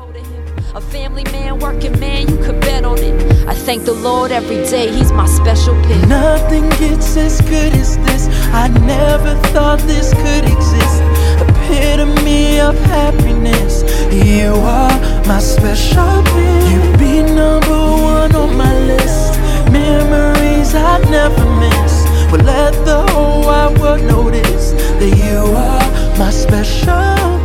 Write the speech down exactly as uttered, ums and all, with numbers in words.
A family man, working man, you could bet on it. I thank the Lord every day, he's my special pick. Nothing gets as good as this. I never thought this could exist. Epitome of happiness. You are my special pick. You be number one on my list. Memories I'd never miss. But let the whole wide world notice that you are my special pick.